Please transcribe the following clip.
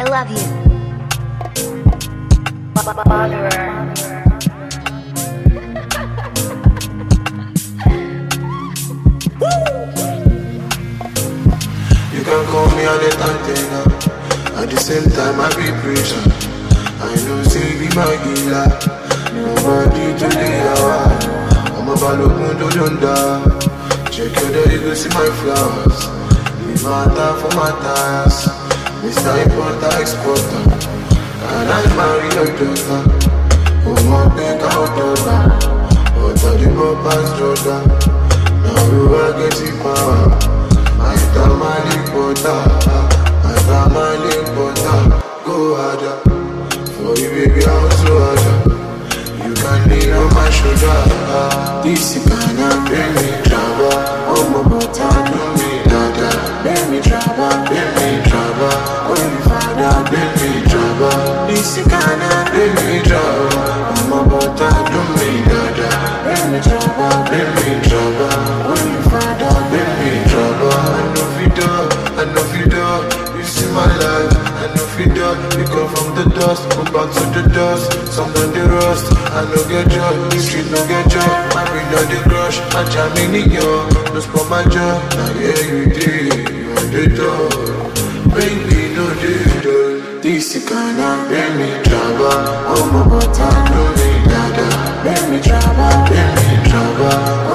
love you. You can call me on the antenna. At the same time, I be preacher. I know say be my healer. Nobody to the hour. I'm a balogun to check your door, you go see my flowers. The matter for my tires. Mr. Importer, Exporter. And I marry your daughter. Oh my back out over. But all the papa's daughter. Now you are getting power. My family importer. My family importer. Go harder. For you baby I'm so harder. You can lean on my shoulder. This is gonna bring me trouble. Oh my butter, do me dada. Bring me trouble, bring me trouble. Oh you father, bring me trouble. This is gonna bring me trouble. Oh my butter, do me dada. Bring me trouble, bring me trouble. Oh you father, bring me trouble. I know you see my life. I know we come from the dust, go back to the dust. Sometimes they rust, I no get joy. The street no get joy. My brain on the crush, I jam in the young. No spot my joy, now yeah you did. You on the door, baby no did. This is gonna bring me trouble. Oh my butter, do me dada. Bring me trouble, bring me trouble.